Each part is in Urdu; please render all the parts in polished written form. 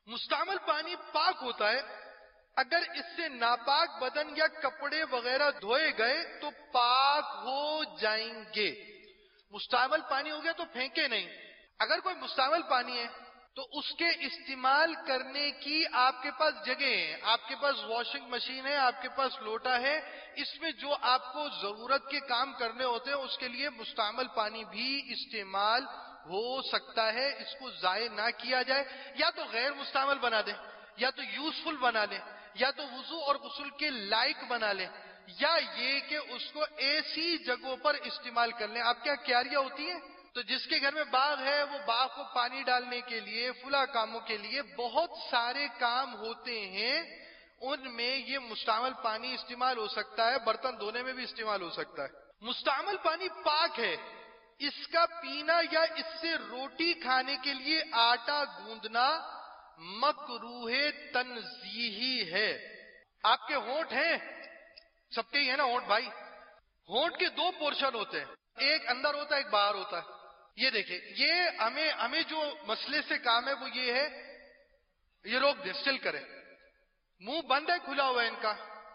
مستعمل پانی پاک ہوتا ہے، اگر اس سے ناپاک بدن یا کپڑے وغیرہ دھوئے گئے تو پاک ہو جائیں گے۔ مستعمل پانی ہو گیا تو پھینکے نہیں۔ اگر کوئی مستعمل پانی ہے تو اس کے استعمال کرنے کی آپ کے پاس جگہ ہے، آپ کے پاس واشنگ مشین ہے، آپ کے پاس لوٹا ہے، اس میں جو آپ کو ضرورت کے کام کرنے ہوتے ہیں اس کے لیے مستعمل پانی بھی استعمال ہو سکتا ہے۔ اس کو ضائع نہ کیا جائے، یا تو غیر مستعمل بنا دیں، یا تو یوزفل بنا لیں، یا تو وضو اور غسل کے لائق بنا لیں، یا یہ کہ اس کو ایسی جگہوں پر استعمال کر لیں۔ آپ کیا کیاریاں ہوتی ہیں تو جس کے گھر میں باغ ہے وہ باغ کو پانی ڈالنے کے لیے، فلاں کاموں کے لیے بہت سارے کام ہوتے ہیں، ان میں یہ مستعمل پانی استعمال ہو سکتا ہے، برتن دھونے میں بھی استعمال ہو سکتا ہے۔ مستعمل پانی پاک ہے، اس کا پینا یا اس سے روٹی کھانے کے لیے آٹا گوندنا مکروہ تنزیہی ہے۔ آپ کے ہونٹ ہیں، سب کے ہی ہے نا ہونٹ بھائی، ہونٹ کے دو پورشن ہوتے ہیں، ایک اندر ہوتا ہے ایک باہر ہوتا ہے۔ یہ دیکھیں، یہ ہمیں جو مسئلے سے کام ہے وہ یہ ہے، یہ لوگ ڈسٹل کریں، منہ بند ہے کھلا ہوا ہے ان کا،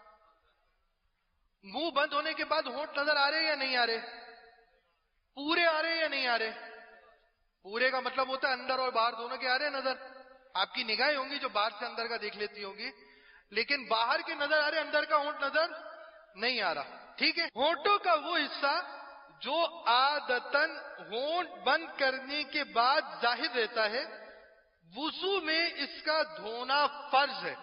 منہ بند ہونے کے بعد ہونٹ نظر آ رہے یا نہیں آ رہے؟ پورے آ رہے یا نہیں آ رہے؟ پورے کا مطلب ہوتا ہے اندر اور باہر دونوں کے آ رہے ہیں نظر۔ آپ کی نگاہیں ہوں گی جو باہر سے اندر کا دیکھ لیتی ہوں گی، لیکن باہر کے نظر آ رہے، اندر کا ہونٹ نظر نہیں آ رہا، ٹھیک ہے۔ ہونٹوں کا وہ حصہ جو عادتاً ہونٹ بند کرنے کے بعد ظاہر رہتا ہے، وضو میں اس کا دھونا فرض ہے،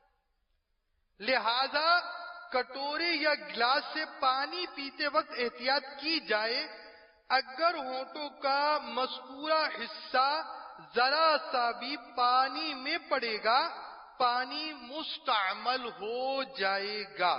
لہذا کٹورے یا گلاس سے پانی پیتے وقت احتیاط کی جائے، اگر ہونٹوں کا مذکورہ حصہ ذرا سا بھی پانی میں پڑے گا پانی مستعمل ہو جائے گا۔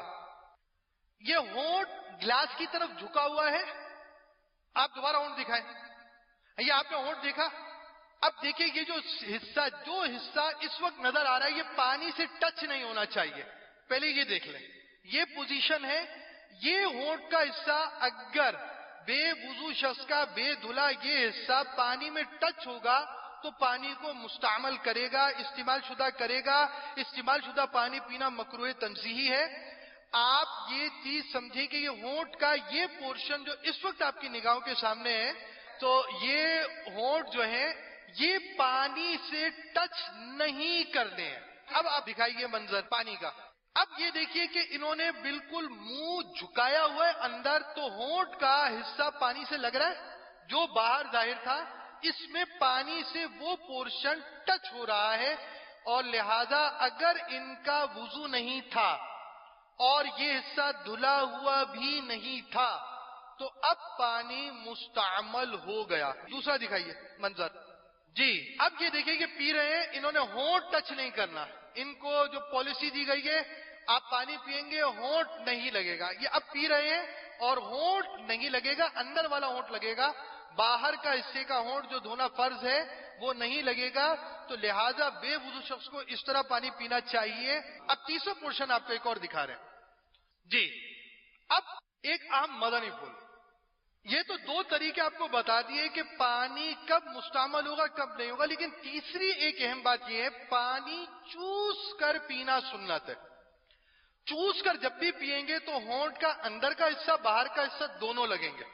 یہ ہونٹ گلاس کی طرف جھکا ہوا ہے، آپ دوبارہ ہونٹ دکھائیں، یہ آپ نے ہونٹ دیکھا، اب دیکھیں یہ جو حصہ اس وقت نظر آ رہا ہے یہ پانی سے ٹچ نہیں ہونا چاہیے، پہلے یہ دیکھ لیں، یہ پوزیشن ہے، یہ ہونٹ کا حصہ اگر بے وضو شخص کا بے دھلا یہ حصہ پانی میں ٹچ ہوگا تو پانی کو مستعمل کرے گا، استعمال شدہ کرے گا، استعمال شدہ پانی پینا مکروہ تنزیہی ہے۔ آپ یہ چیز سمجھیں کہ یہ ہونٹ کا یہ پورشن جو اس وقت آپ کی نگاہوں کے سامنے ہے، تو یہ ہونٹ جو ہیں یہ پانی سے ٹچ نہیں کرنے ہیں۔ اب آپ دکھائیے منظر پانی کا، اب یہ دیکھیے کہ انہوں نے بالکل منہ جھکایا ہوا ہے اندر، تو ہونٹ کا حصہ پانی سے لگ رہا ہے، جو باہر ظاہر تھا اس میں پانی سے وہ پورشن ٹچ ہو رہا ہے، اور لہذا اگر ان کا وضو نہیں تھا اور یہ حصہ دھلا ہوا بھی نہیں تھا تو اب پانی مستعمل ہو گیا۔ دوسرا دکھائیے منظر جی، اب یہ دیکھیں کہ پی رہے ہیں، انہوں نے ہونٹ ٹچ نہیں کرنا، ان کو جو پالیسی دی گئی ہے آپ پانی پیئیں گے ہونٹ نہیں لگے گا، یہ اب پی رہے ہیں اور ہونٹ نہیں لگے گا، اندر والا ہونٹ لگے گا، باہر کا حصے کا ہونٹ جو دھونا فرض ہے وہ نہیں لگے گا، تو لہذا بے وضو شخص کو اس طرح پانی پینا چاہیے۔ اب تیسرا پورشن آپ کو ایک اور دکھا رہے ہیں جی، اب ایک عام مدنی پھول، یہ تو دو طریقے آپ کو بتا دیے کہ پانی کب مستعمل ہوگا کب نہیں ہوگا، لیکن تیسری ایک اہم بات یہ ہے پانی چوس کر پینا سنت ہے۔ چوس کر جب بھی پیئیں گے تو ہونٹ کا اندر کا حصہ باہر کا حصہ دونوں لگیں گے۔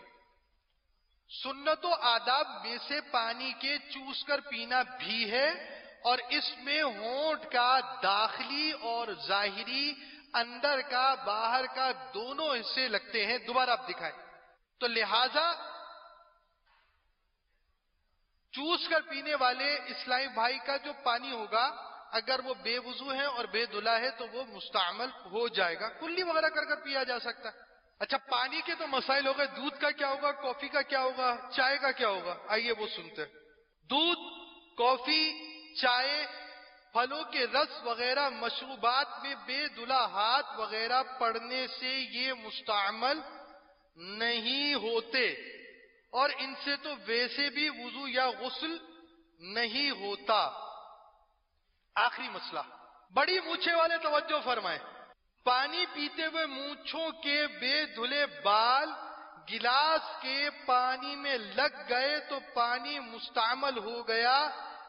سنت و آداب میں سے پانی کے چوس کر پینا بھی ہے، اور اس میں ہونٹ کا داخلی اور ظاہری، اندر کا باہر کا دونوں حصے لگتے ہیں۔ دوبارہ آپ دکھائیں، تو لہذا چوس کر پینے والے اسلامی بھائی کا جو پانی ہوگا اگر وہ بے وضو ہے اور بے دھلا ہے تو وہ مستعمل ہو جائے گا، کلی وغیرہ کر کر پیا جا سکتا ہے۔ اچھا، پانی کے تو مسائل ہو گئے، دودھ کا کیا ہوگا، کافی کا کیا ہوگا، چائے کا کیا ہوگا، آئیے وہ سنتے ہیں۔ دودھ، کافی، چائے، پھلوں کے رس وغیرہ مشروبات میں بے دھلا ہاتھ وغیرہ پڑنے سے یہ مستعمل نہیں ہوتے، اور ان سے تو ویسے بھی وضو یا غسل نہیں ہوتا۔ آخری مسئلہ، بڑی مونچھے والے توجہ فرمائیں، پانی پیتے ہوئے مونچھوں کے بے دھلے بال گلاس کے پانی میں لگ گئے تو پانی مستعمل ہو گیا،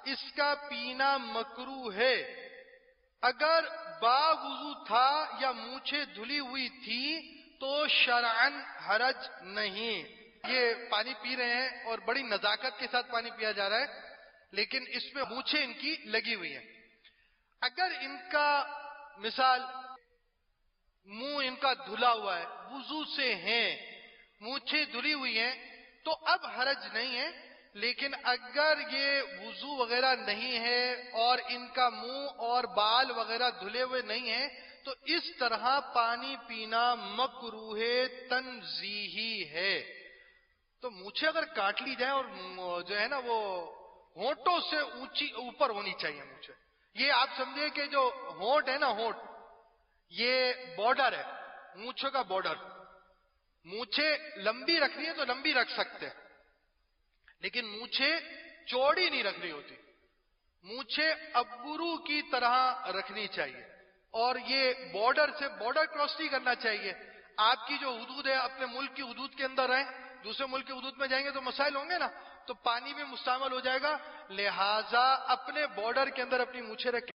اس کا پینا مکروہ ہے۔ اگر باوضو تھا یا مونچھیں دھلی ہوئی تھی تو شرعن حرج نہیں۔ یہ پانی پی رہے ہیں اور بڑی نزاکت کے ساتھ پانی پیا جا رہا ہے، لیکن اس میں مونچھیں ان کی لگی ہوئی ہیں۔ اگر ان کا مثال منہ ان کا دھلا ہوا ہے، وضو سے ہیں، مونچھیں دھلی ہوئی ہیں، تو اب حرج نہیں ہے۔ لیکن اگر یہ وضو وغیرہ نہیں ہے اور ان کا منہ اور بال وغیرہ دھلے ہوئے نہیں ہیں تو اس طرح پانی پینا مکروہ تنزیہی ہے۔ تو مونچھیں اگر کاٹ لی جائے اور جو ہے نا وہ ہونٹوں سے اونچی اوپر ہونی چاہیے مونچھیں، یہ آپ سمجھے کہ جو ہونٹ ہے نا، ہونٹ یہ بارڈر ہے، مونچھوں کا بارڈر۔ مونچھیں لمبی رکھنی ہے تو لمبی رکھ سکتے ہیں، لیکن مونچھیں چوڑی نہیں رکھنی ہوتی، مونچھیں ابرو کی طرح رکھنی چاہیے، اور یہ بارڈر سے بارڈر کراس نہیں کرنا چاہیے۔ آپ کی جو حدود ہے اپنے ملک کی حدود کے اندر رہیں، دوسرے ملک کی حدود میں جائیں گے تو مسائل ہوں گے نا، تو پانی بھی مستعمل ہو جائے گا، لہٰذا اپنے بارڈر کے اندر اپنی مونچھیں رکھیں۔